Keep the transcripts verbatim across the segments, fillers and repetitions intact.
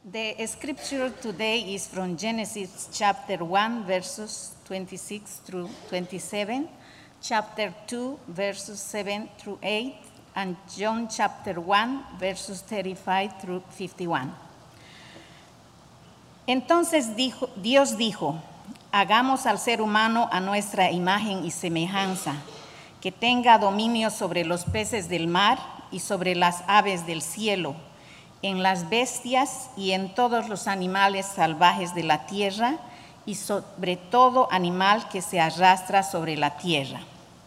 The scripture today is from Genesis chapter one, verses twenty-six through twenty-seven, chapter two, verses seven through eight, and John chapter one, verses thirty-five through fifty-one. Entonces dijo, Dios dijo, hagamos al ser humano a nuestra imagen y semejanza, que tenga dominio sobre los peces del mar y sobre las aves del cielo, en las bestias y en todos los animales salvajes de la tierra y sobre todo animal que se arrastra sobre la tierra.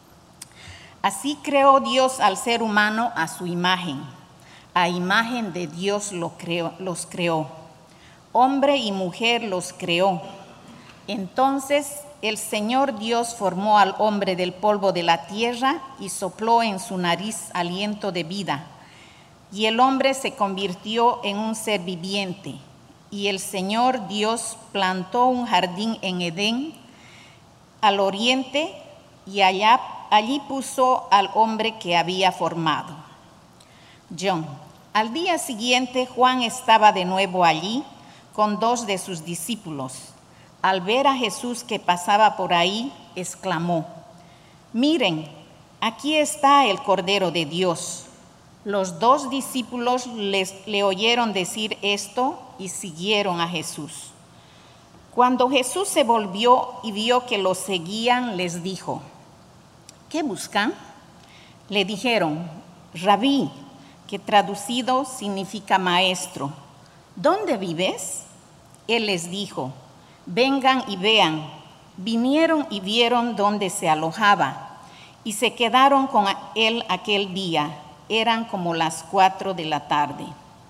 Así creó Dios al ser humano a su imagen. A imagen de Dios lo creó, los creó. Hombre y mujer los creó. Entonces el Señor Dios formó al hombre del polvo de la tierra y sopló en su nariz aliento de vida. Y el hombre se convirtió en un ser viviente. Y el Señor Dios plantó un jardín en Edén, al oriente, y allá, allí puso al hombre que había formado. John. Al día siguiente, Juan estaba de nuevo allí con dos de sus discípulos. Al ver a Jesús que pasaba por ahí, exclamó, miren, aquí está el Cordero de Dios. Los dos discípulos les, le oyeron decir esto y siguieron a Jesús. Cuando Jesús se volvió y vio que los seguían, les dijo, ¿qué buscan? Le dijeron, Rabí, que traducido significa maestro, ¿dónde vives? Él les dijo, vengan y vean. Vinieron y vieron dónde se alojaba y se quedaron con él aquel día. Eran como las cuatro de la tarde.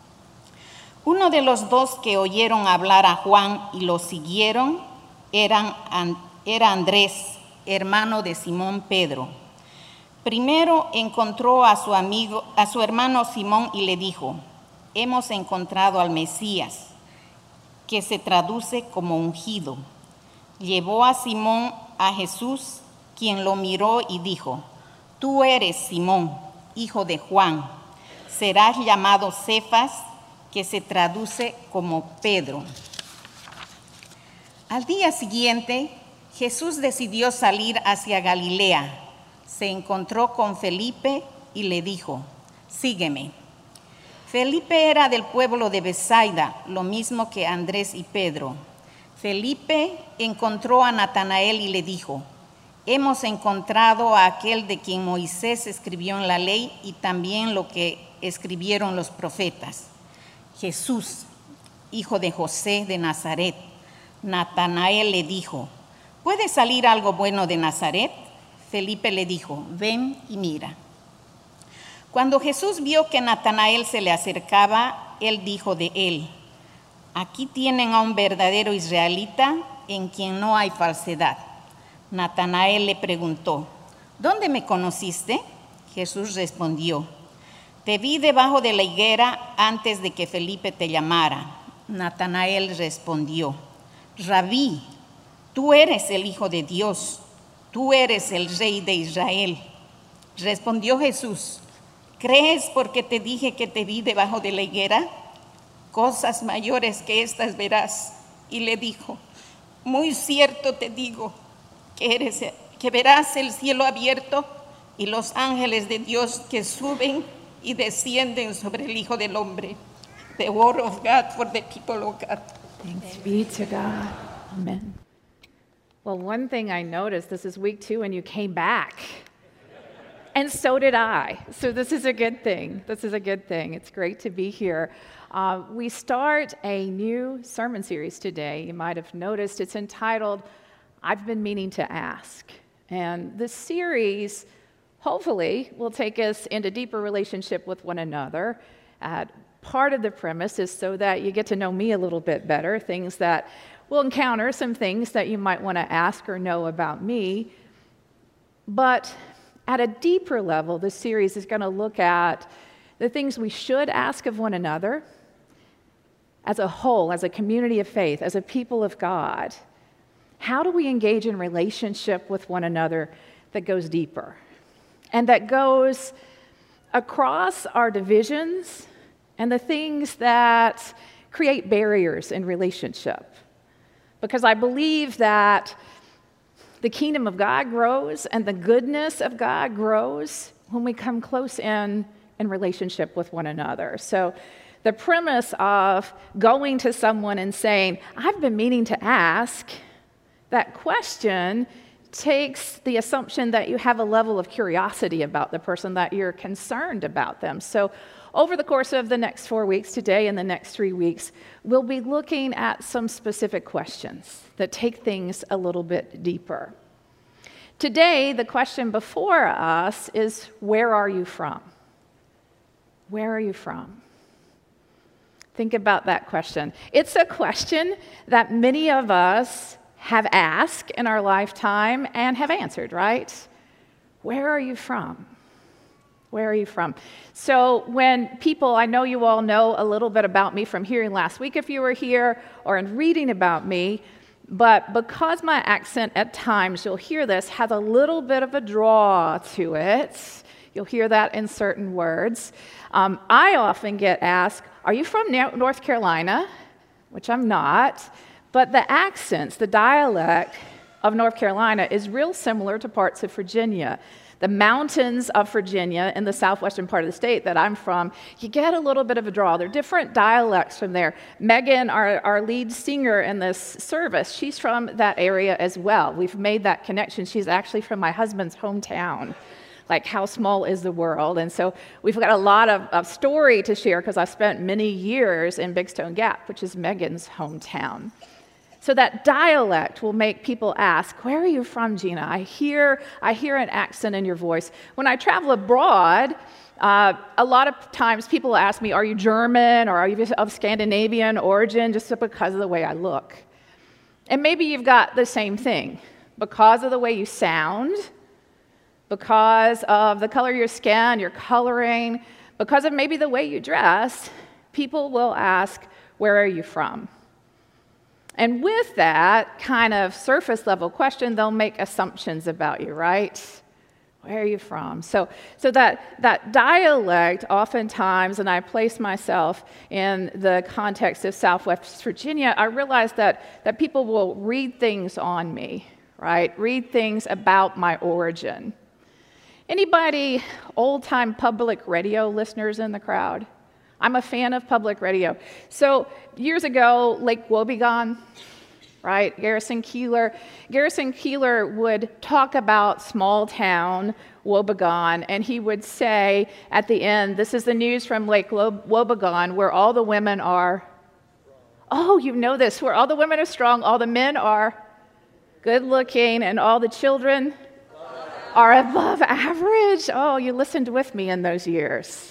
Uno de los dos que oyeron hablar a Juan y lo siguieron eran, era Andrés, hermano de Simón Pedro. Primero encontró a su amigo, a su hermano Simón y le dijo, hemos encontrado al Mesías, que se traduce como ungido. Llevó a Simón a Jesús, quien lo miró y dijo, tú eres Simón, hijo de Juan, serás llamado Cefas, que se traduce como Pedro. Al día siguiente, Jesús decidió salir hacia Galilea. Se encontró con Felipe y le dijo, sígueme. Felipe era del pueblo de Betsaida, lo mismo que Andrés y Pedro. Felipe encontró a Natanael y le dijo, hemos encontrado a aquel de quien Moisés escribió en la ley y también lo que escribieron los profetas, Jesús, hijo de José de Nazaret. Natanael le dijo, ¿puede salir algo bueno de Nazaret? Felipe le dijo, ven y mira. Cuando Jesús vio que Natanael se le acercaba, él dijo de él, aquí tienen a un verdadero israelita en quien no hay falsedad. Natanael le preguntó, ¿dónde me conociste? Jesús respondió, te vi debajo de la higuera antes de que Felipe te llamara. Natanael respondió, Rabí, tú eres el Hijo de Dios, tú eres el Rey de Israel. Respondió Jesús, ¿crees porque te dije que te vi debajo de la higuera? Cosas mayores que estas verás. Y le dijo, muy cierto te digo, Que, eres, que verás el cielo abierto y los ángeles de Dios que suben y descienden sobre el Hijo del Hombre. The word of God for the people of God. Thanks be to God. Amen. Well, one thing I noticed, this is week two and you came back. And so did I. So this is a good thing. This is a good thing. It's great to be here. Uh, we start a new sermon series today. You might have noticed it's entitled, I've been meaning to ask. And this series, hopefully, will take us into deeper relationship with one another. Uh, part of the premise is so that you get to know me a little bit better, things that we'll encounter, some things that you might want to ask or know about me. But at a deeper level, this series is going to look at the things we should ask of one another as a whole, as a community of faith, as a people of God. How do we engage in relationship with one another that goes deeper and that goes across our divisions and the things that create barriers in relationship. Because I believe that the kingdom of God grows and the goodness of God grows when we come close in in relationship with one another. So the premise of going to someone and saying, I've been meaning to ask, that question takes the assumption that you have a level of curiosity about the person, that you're concerned about them. So over the course of the next four weeks, today and the next three weeks, we'll be looking at some specific questions that take things a little bit deeper. Today, the question before us is, where are you from? Where are you from? Think about that question. It's a question that many of us have asked in our lifetime and have answered, right? Where are you from? Where are you from? So when people, I know you all know a little bit about me from hearing last week if you were here, or in reading about me, but because my accent at times, you'll hear this, has a little bit of a draw to it. You'll hear that in certain words. Um, I often get asked, are you from North Carolina? Which I'm not. But the accents, the dialect of North Carolina is real similar to parts of Virginia. The mountains of Virginia in the southwestern part of the state that I'm from, you get a little bit of a draw. There are different dialects from there. Megan, our, our lead singer in this service, she's from that area as well. We've made that connection. She's actually from my husband's hometown. Like, how small is the world? And so we've got a lot of, of story to share because I spent many years in Big Stone Gap, which is Megan's hometown. So that dialect will make people ask, where are you from, Gina? I hear, I hear an accent in your voice. When I travel abroad, uh, a lot of times people ask me, are you German or are you of Scandinavian origin, just because of the way I look? And maybe you've got the same thing. Because of the way you sound, because of the color of your skin, your coloring, because of maybe the way you dress, people will ask, where are you from? And with that kind of surface level question, they'll make assumptions about you, right? Where are you from? So, so that, that dialect oftentimes, and I place myself in the context of Southwest Virginia, I realize that, that people will read things on me, right? Read things about my origin. Anybody old-time public radio listeners in the crowd? I'm a fan of public radio. So years ago, Lake Wobegon, right? Garrison Keillor. Garrison Keillor would talk about small town Wobegon, and he would say at the end, this is the news from Lake Wobegon, where all the women are, oh, you know this, where all the women are strong, all the men are good looking, and all the children are above average. Oh, you listened with me in those years.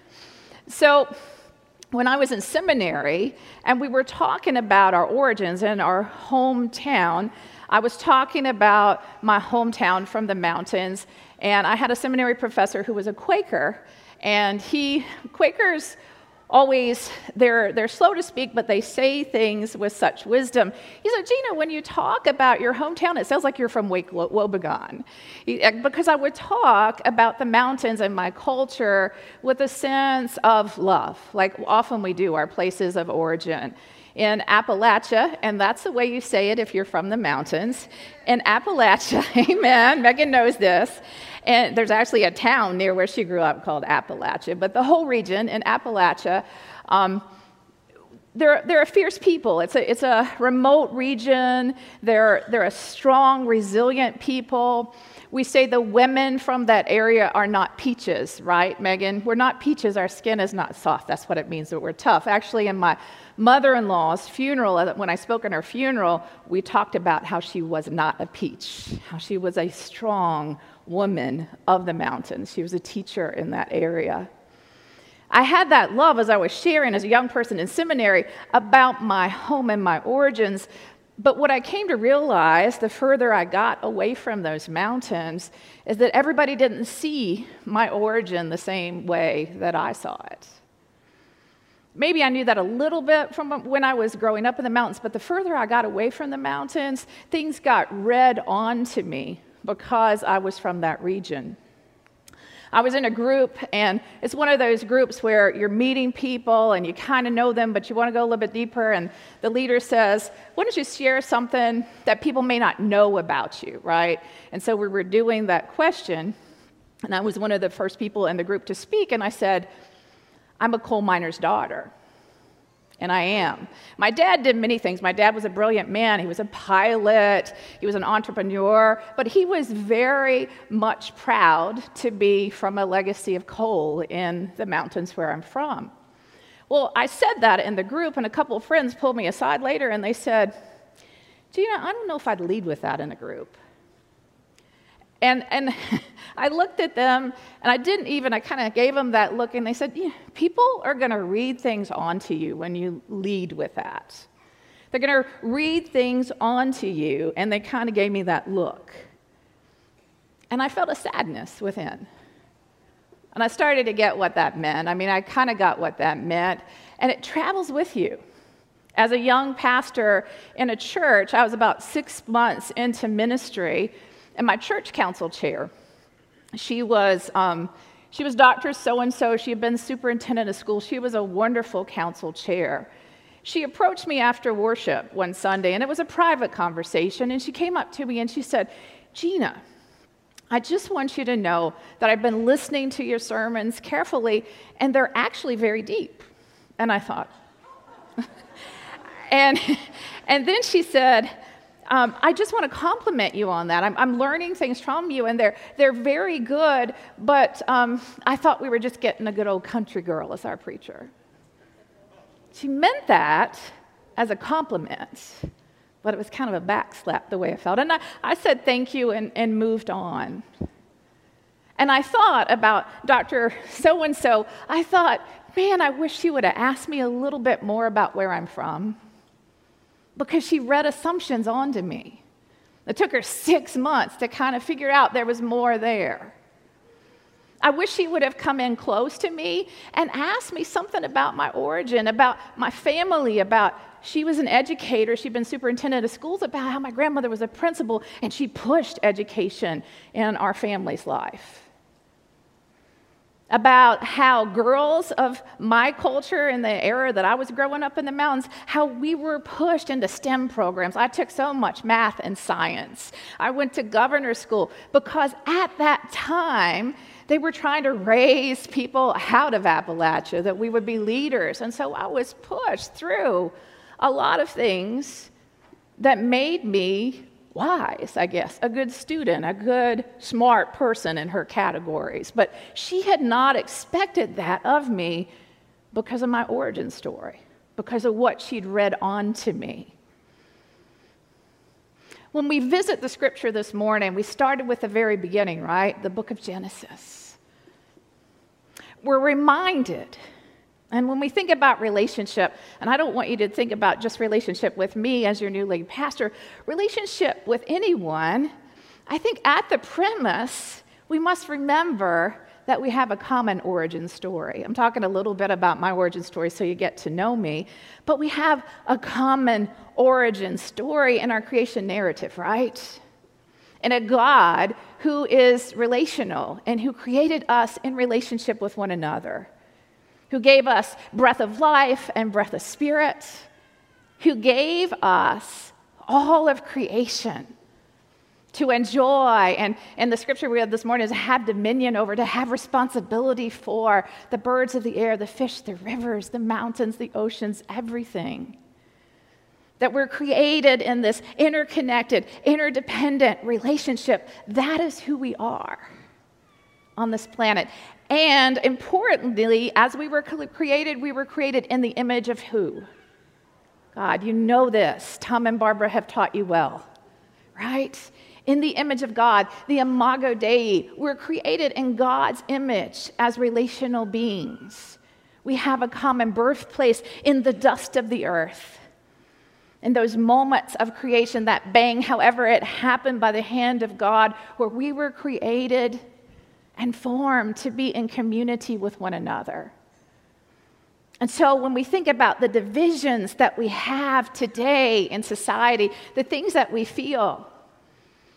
So when I was in seminary and we were talking about our origins and our hometown, I was talking about my hometown from the mountains, and I had a seminary professor who was a Quaker, and he, Quakers always, they're, they're slow to speak, but they say things with such wisdom. He said, Gina, when you talk about your hometown, it sounds like you're from Wake Wobegon. Because I would talk about the mountains and my culture with a sense of love, like often we do, our places of origin. In Appalachia, and that's the way you say it if you're from the mountains, in Appalachia, amen, Megan knows this, and there's actually a town near where she grew up called Appalachia, but the whole region in Appalachia, um, they're, they're a fierce people. It's a, it's a remote region. They're, they're a strong, resilient people. We say the women from that area are not peaches, right, Megan? We're not peaches. Our skin is not soft. That's what it means that we're tough. Actually, in my mother-in-law's funeral, when I spoke in her funeral, we talked about how she was not a peach, how she was a strong woman of the mountains. She was a teacher in that area. I had that love as I was sharing as a young person in seminary about my home and my origins. But what I came to realize the further I got away from those mountains is that everybody didn't see my origin the same way that I saw it. Maybe I knew that a little bit from when I was growing up in the mountains, but the further I got away from the mountains, things got read on to me because I was from that region. I was in a group, and it's one of those groups where you're meeting people and you kind of know them, but you want to go a little bit deeper, and the leader says, why don't you share something that people may not know about you, right? And so we were doing that question, and I was one of the first people in the group to speak, and I said, I'm a coal miner's daughter. And I am. My dad did many things. My dad was a brilliant man. He was a pilot. He was an entrepreneur. But he was very much proud to be from a legacy of coal in the mountains where I'm from. Well, I said that in the group, and a couple of friends pulled me aside later, and they said, Gina, I don't know if I'd lead with that in a group. And and I looked at them, and I didn't even, I kind of gave them that look, and they said, yeah, people are going to read things onto you when you lead with that. They're going to read things onto you, and they kind of gave me that look. And I felt a sadness within. And I started to get what that meant. I mean, I kind of got what that meant, and it travels with you. As a young pastor in a church, I was about six months into ministry, and my church council chair, she was um, she was Doctor So-and-so. She had been superintendent of school. She was a wonderful council chair. She approached me after worship one Sunday, and it was a private conversation, and she came up to me and she said, Gina, I just want you to know that I've been listening to your sermons carefully, and they're actually very deep. And I thought, and, and then she said, Um, I just want to compliment you on that. I'm, I'm learning things from you, and they're they're very good, but um, I thought we were just getting a good old country girl as our preacher. She meant that as a compliment, but it was kind of a backslap the way I felt. And I, I said thank you and, and moved on. And I thought about Doctor So-and-so. I thought, man, I wish she would have asked me a little bit more about where I'm from, because she read assumptions onto me. It took her six months to kind of figure out there was more there. I wish she would have come in close to me and asked me something about my origin, about my family, about she was an educator, she'd been superintendent of schools, about how my grandmother was a principal, and she pushed education in our family's life. About how girls of my culture in the era that I was growing up in the mountains, how we were pushed into STEM programs. I took so much math and science. I went to governor's school because at that time, they were trying to raise people out of Appalachia, that we would be leaders. And so I was pushed through a lot of things that made me wise, I guess, a good student, a good, smart person in her categories. But she had not expected that of me because of my origin story, because of what she'd read on to me. When we visit the scripture this morning, we started with the very beginning, right? The book of Genesis. We're reminded. And when we think about relationship, and I don't want you to think about just relationship with me as your new lead pastor, relationship with anyone, I think at the premise, we must remember that we have a common origin story. I'm talking a little bit about my origin story so you get to know me, but we have a common origin story in our creation narrative, right? And a God who is relational and who created us in relationship with one another, who gave us breath of life and breath of spirit, who gave us all of creation to enjoy. And, and the scripture we read this morning is to have dominion over, to have responsibility for the birds of the air, the fish, the rivers, the mountains, the oceans, everything. That we're created in this interconnected, interdependent relationship. That is who we are on this planet. And importantly, as we were created, we were created in the image of who? God. You know this. Tom and Barbara have taught you well, right? In the image of God, the imago Dei. We're created in God's image as relational beings. We have a common birthplace in the dust of the earth. In those moments of creation, that bang, however it happened by the hand of God, where we were created and formed to be in community with one another. And so when we think about the divisions that we have today in society, the things that we feel,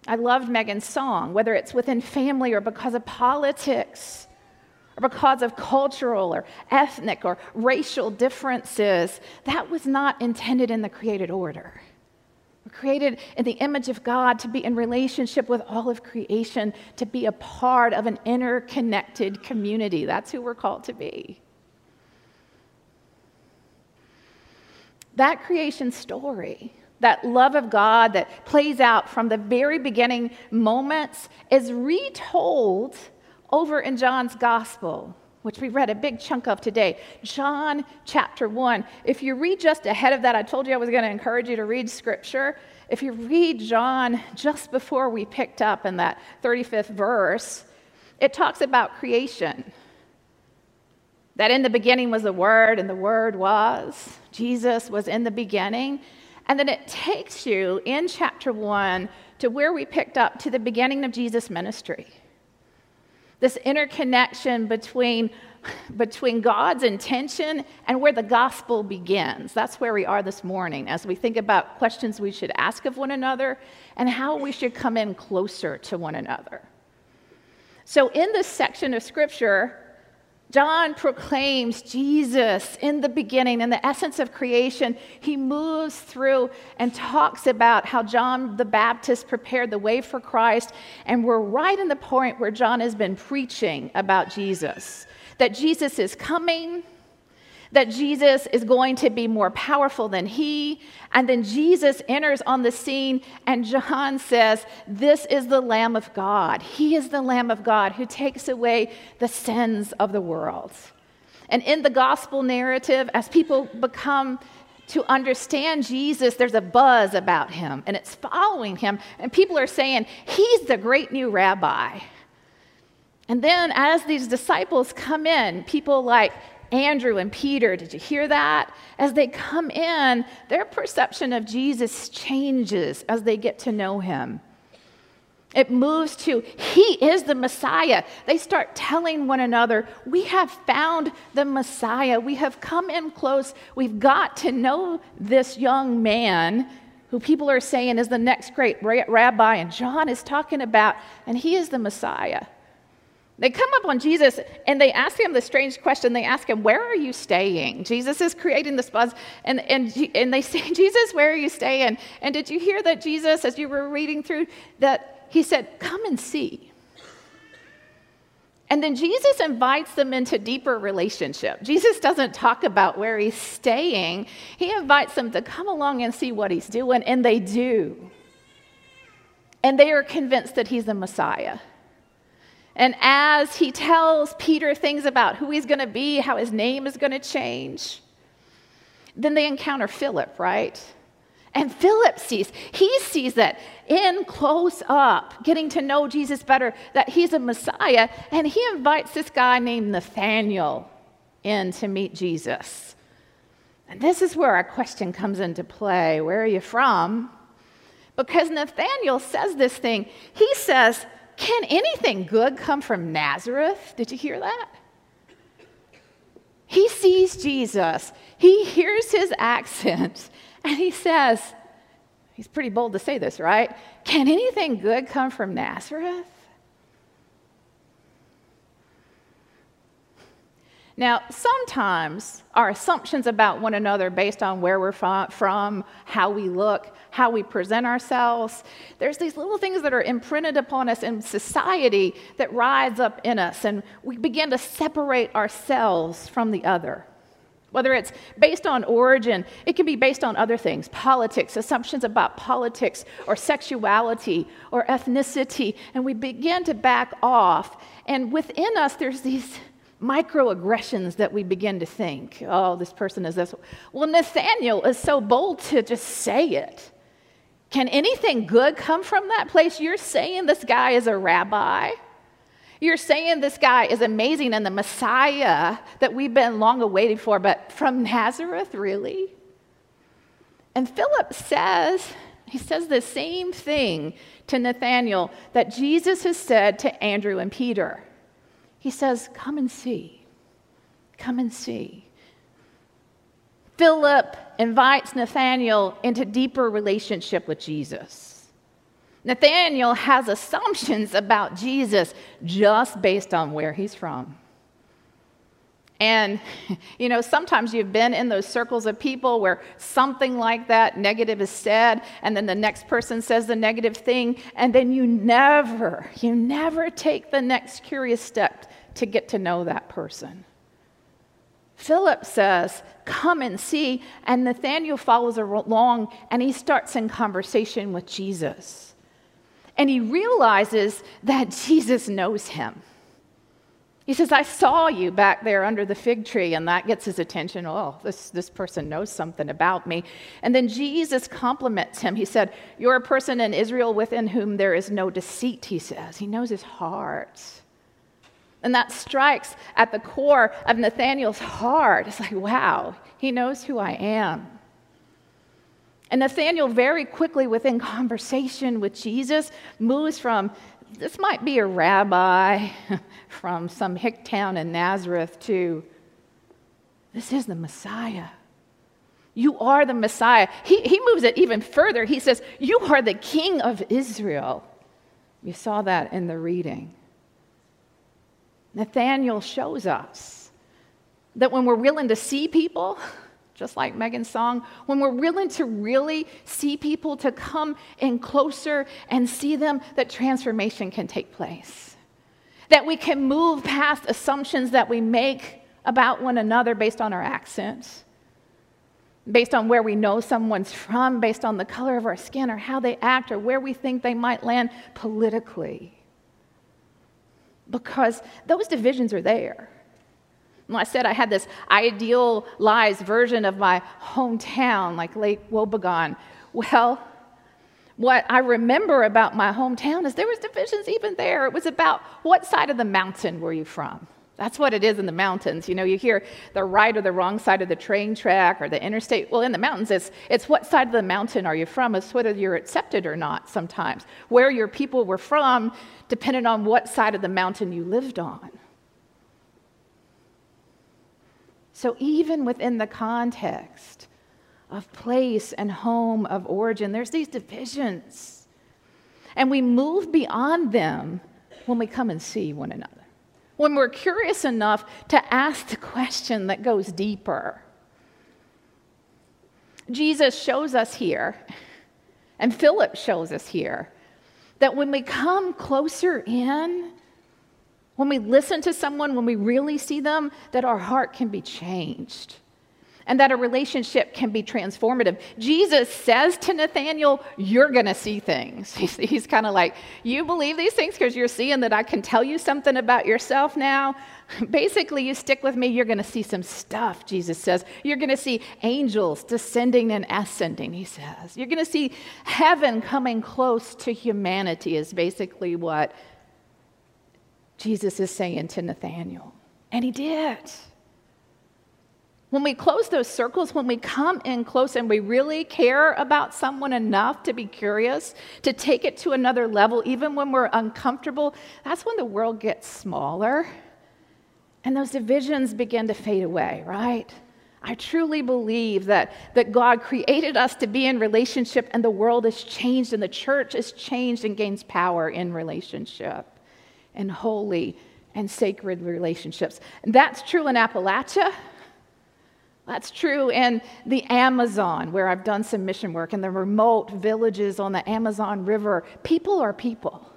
I loved Megan's song, whether it's within family or because of politics or because of cultural or ethnic or racial differences. That was not intended in the created order. We're created in the image of God to be in relationship with all of creation, to be a part of an interconnected community. That's who we're called to be. That creation story, that love of God that plays out from the very beginning moments, is retold over in John's gospel, which we read a big chunk of today. John chapter one. If you read just ahead of that, I told you I was going to encourage you to read scripture. If you read John just before we picked up in that thirty-fifth verse, it talks about creation. That in the beginning was the Word, and the Word was. Jesus was in the beginning. And then it takes you in chapter one to where we picked up, to the beginning of Jesus' ministry. This interconnection between, between God's intention and where the gospel begins. That's where we are this morning as we think about questions we should ask of one another and how we should come in closer to one another. So in this section of Scripture, John proclaims Jesus in the beginning, in the essence of creation. He moves through and talks about how John the Baptist prepared the way for Christ, and we're right in the point where John has been preaching about Jesus, that Jesus is coming, that Jesus is going to be more powerful than he, and then Jesus enters on the scene, and John says, this is the Lamb of God. He is the Lamb of God who takes away the sins of the world. And in the gospel narrative, as people become to understand Jesus, there's a buzz about him, and it's following him, and people are saying, he's the great new rabbi. And then as these disciples come in, people like Andrew and Peter, did you hear that? As they come in, their perception of Jesus changes as they get to know him. It moves to, he is the Messiah. They start telling one another, we have found the Messiah. We have come in close. We've got to know this young man who people are saying is the next great rabbi, and John is talking about, and he is the Messiah. They come up on Jesus and they ask him the strange question. They ask him, where are you staying? Jesus is creating this buzz. And, and, and they say, Jesus, where are you staying? And did you hear that Jesus, as you were reading through, that he said, come and see. And then Jesus invites them into deeper relationship. Jesus doesn't talk about where he's staying. He invites them to come along and see what he's doing, and they do. And they are convinced that he's the Messiah. And as he tells Peter things about who he's going to be, how his name is going to change, then they encounter Philip, right? And Philip sees, he sees that in close up, getting to know Jesus better, that he's a Messiah, and he invites this guy named Nathanael in to meet Jesus. And this is where our question comes into play. Where are you from? Because Nathanael says this thing. He says, can anything good come from Nazareth? Did you hear that? He sees Jesus. He hears his accent. And he says, he's pretty bold to say this, right? Can anything good come from Nazareth? Now, sometimes our assumptions about one another based on where we're from, how we look, how we present ourselves, there's these little things that are imprinted upon us in society that rise up in us, and we begin to separate ourselves from the other. Whether it's based on origin, it can be based on other things, politics, assumptions about politics or sexuality or ethnicity, and we begin to back off, and within us there's these microaggressions that we begin to think, oh, this person is this. Well, Nathanael is so bold to just say it. Can anything good come from that place? You're saying this guy is a rabbi. You're saying this guy is amazing and the Messiah that we've been long awaited for, but from Nazareth, really? And Philip says, he says the same thing to Nathanael that Jesus has said to Andrew and Peter. He says, come and see. Come and see. Philip invites Nathanael into deeper relationship with Jesus. Nathanael has assumptions about Jesus just based on where he's from. And, you know, sometimes you've been in those circles of people where something like that negative is said, and then the next person says the negative thing, and then you never, you never take the next curious step to get to know that person. Philip says, come and see, and Nathanael follows along, and he starts in conversation with Jesus. And he realizes that Jesus knows him. He says, I saw you back there under the fig tree, and that gets his attention. Oh, this, this person knows something about me. And then Jesus compliments him. He said, you're a person in Israel within whom there is no deceit, he says. He knows his heart. And that strikes at the core of Nathanael's heart. It's like, wow, he knows who I am. And Nathanael very quickly, within conversation with Jesus, moves from, this might be a rabbi from some hick town in Nazareth, to, this is the Messiah. You are the Messiah. He, he moves it even further. He says, you are the King of Israel. You saw that in the reading. Nathanael shows us that when we're willing to see people, just like Megan's song, when we're willing to really see people, to come in closer and see them, that transformation can take place. That we can move past assumptions that we make about one another based on our accent, based on where we know someone's from, based on the color of our skin or how they act or where we think they might land politically. Because those divisions are there. Well, I said I had this idealized version of my hometown, like Lake Wobegon. Well, what I remember about my hometown is there was divisions even there. It was about what side of the mountain were you from? That's what it is in the mountains. You know, you hear the right or the wrong side of the train track or the interstate. Well, in the mountains, it's, it's what side of the mountain are you from? It's whether you're accepted or not sometimes. Where your people were from depended on what side of the mountain you lived on. So even within the context of place and home of origin, there's these divisions. And we move beyond them when we come and see one another. When we're curious enough to ask the question that goes deeper. Jesus shows us here, and Philip shows us here, that when we come closer in, when we listen to someone, when we really see them, that our heart can be changed and that a relationship can be transformative. Jesus says to Nathanael, you're going to see things. He's, he's kind of like, you believe these things because you're seeing that I can tell you something about yourself now? Basically, you stick with me, you're going to see some stuff, Jesus says. You're going to see angels descending and ascending, he says. You're going to see heaven coming close to humanity is basically what Jesus is saying to Nathanael. And he did. When we close those circles, when we come in close and we really care about someone enough to be curious, to take it to another level, even when we're uncomfortable, that's when the world gets smaller and those divisions begin to fade away, right? I truly believe that, that God created us to be in relationship, and the world has changed and the church has changed and gains power in relationship and holy and sacred relationships. And that's true in Appalachia. That's true in the Amazon, where I've done some mission work, in the remote villages on the Amazon River. People are people,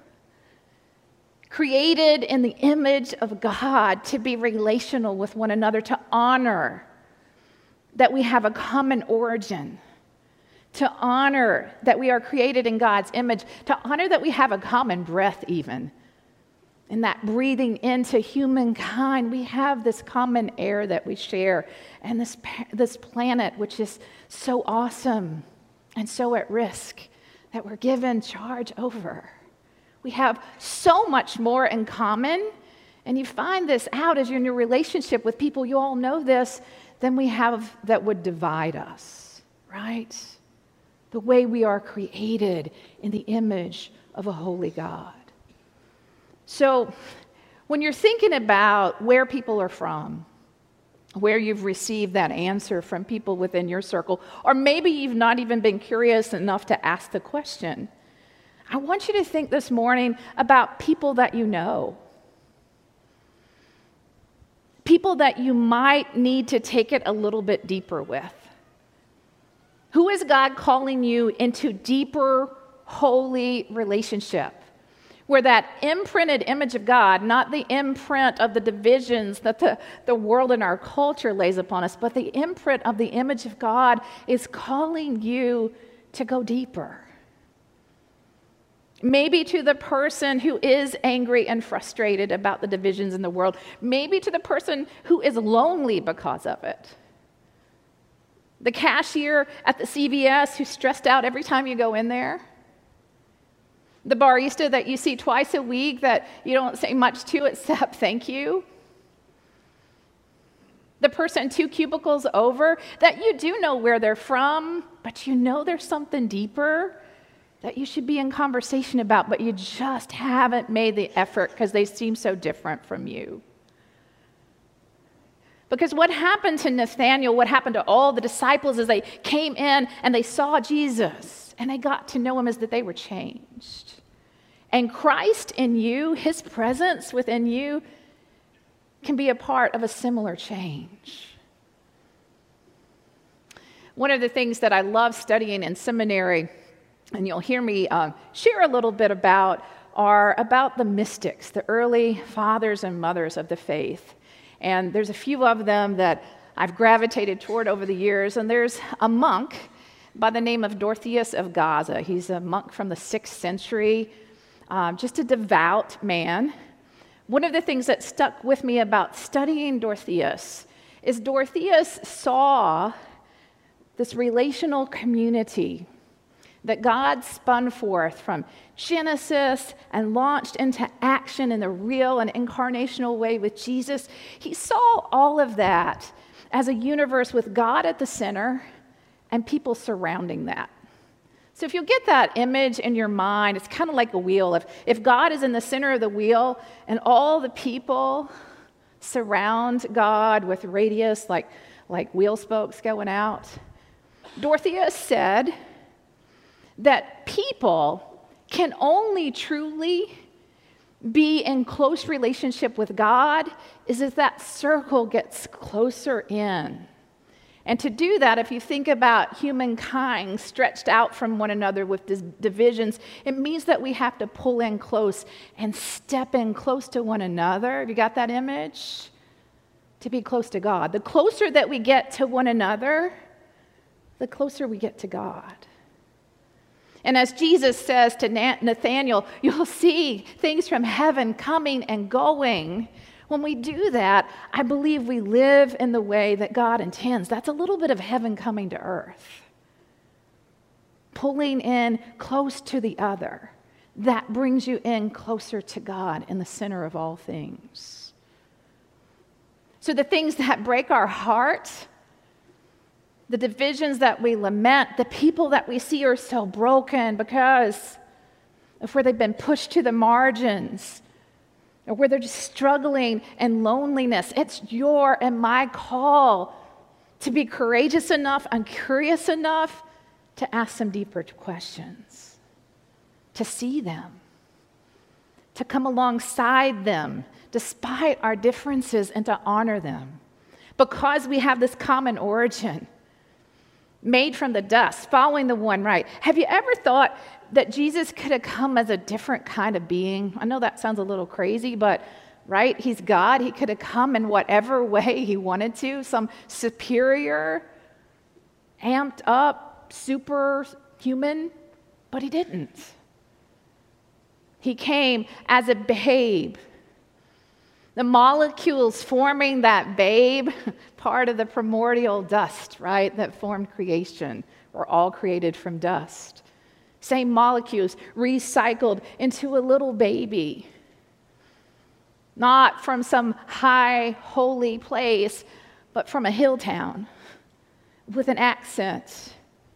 created in the image of God to be relational with one another, to honor that we have a common origin, to honor that we are created in God's image, to honor that we have a common breath even. In that breathing into humankind, we have this common air that we share, and this, this planet, which is so awesome and so at risk, that we're given charge over. We have so much more in common, and you find this out as you're in your relationship with people, you all know this, than we have that would divide us, right? The way we are created in the image of a holy God. So when you're thinking about where people are from, where you've received that answer from people within your circle, or maybe you've not even been curious enough to ask the question, I want you to think this morning about people that you know. People that you might need to take it a little bit deeper with. Who is God calling you into deeper, holy relationship? Where that imprinted image of God, not the imprint of the divisions that the, the world and our culture lays upon us, but the imprint of the image of God is calling you to go deeper. Maybe to the person who is angry and frustrated about the divisions in the world. Maybe to the person who is lonely because of it. The cashier at the C V S who's stressed out every time you go in there. The barista that you see twice a week that you don't say much to except thank you. The person two cubicles over that you do know where they're from, but you know there's something deeper that you should be in conversation about, but you just haven't made the effort because they seem so different from you. Because what happened to Nathanael, what happened to all the disciples is they came in and they saw Jesus and they got to know him as that they were changed. And Christ in you, his presence within you, can be a part of a similar change. One of the things that I love studying in seminary, and you'll hear me uh, share a little bit about, are about the mystics, the early fathers and mothers of the faith. And there's a few of them that I've gravitated toward over the years. And there's a monk by the name of Dorotheus of Gaza. He's a monk from the sixth century, um, just a devout man. One of the things that stuck with me about studying Dorotheus is Dorotheus saw this relational community that God spun forth from Genesis and launched into action in the real and incarnational way with Jesus. He saw all of that as a universe with God at the center and people surrounding that. So if you'll get that image in your mind, it's kind of like a wheel. If, if God is in the center of the wheel and all the people surround God with radius like, like wheel spokes going out, Dorotheus said that people can only truly be in close relationship with God is if that circle gets closer in. And to do that, if you think about humankind stretched out from one another with dis- divisions, it means that we have to pull in close and step in close to one another. Have you got that image? To be close to God. The closer that we get to one another, the closer we get to God. And as Jesus says to Nathanael, you'll see things from heaven coming and going. When we do that, I believe we live in the way that God intends. That's a little bit of heaven coming to earth. Pulling in close to the other. That brings you in closer to God in the center of all things. So the things that break our heart, the divisions that we lament, the people that we see are so broken because of where they've been pushed to the margins, or where they're just struggling in loneliness. It's your and my call to be courageous enough and curious enough to ask some deeper questions, to see them, to come alongside them despite our differences and to honor them. Because we have this common origin, made from the dust, following the one right. Have you ever thought that Jesus could have come as a different kind of being? I know that sounds a little crazy, but right, he's God. He could have come in whatever way he wanted to, some superior, amped up, superhuman, but he didn't. He came as a babe. The molecules forming that babe, part of the primordial dust, right, that formed creation, were all created from dust. Same molecules recycled into a little baby. Not from some high, holy place, but from a hill town with an accent.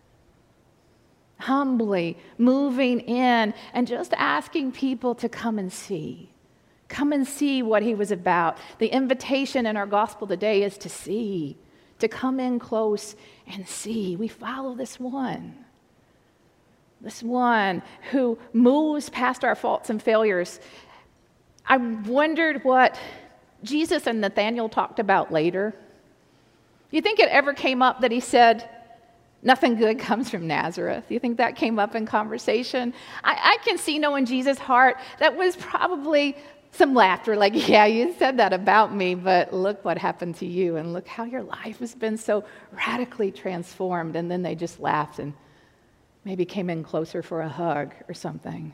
Humbly moving in and just asking people to come and see. Come and see what he was about. The invitation in our gospel today is to see, to come in close and see. We follow this one. this one who moves past our faults and failures. I wondered what Jesus and Nathanael talked about later. Do you think it ever came up that he said, nothing good comes from Nazareth? Do you think that came up in conversation? I, I can see, knowing Jesus' heart, that was probably some laughter, like, yeah, you said that about me, but look what happened to you, and look how your life has been so radically transformed. And then they just laughed and maybe came in closer for a hug or something.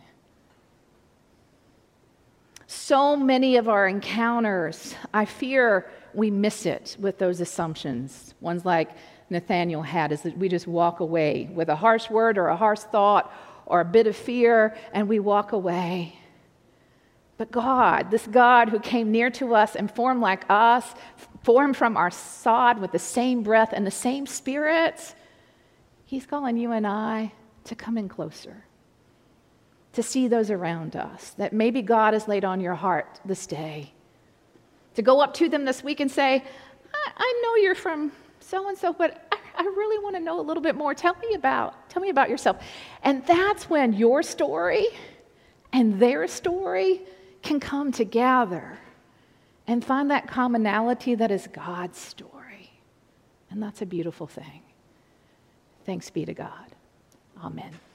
So many of our encounters, I fear we miss it with those assumptions. Ones like Nathanael had, is that we just walk away with a harsh word or a harsh thought or a bit of fear, and we walk away. But God, this God who came near to us and formed like us, formed from our sod with the same breath and the same spirit, he's calling you and I to come in closer, to see those around us that maybe God has laid on your heart this day, to go up to them this week and say, I, I know you're from so-and-so, but I, I really want to know a little bit more. Tell me about, tell me about yourself. And that's when your story and their story can come together and find that commonality that is God's story. And that's a beautiful thing. Thanks be to God. Amen.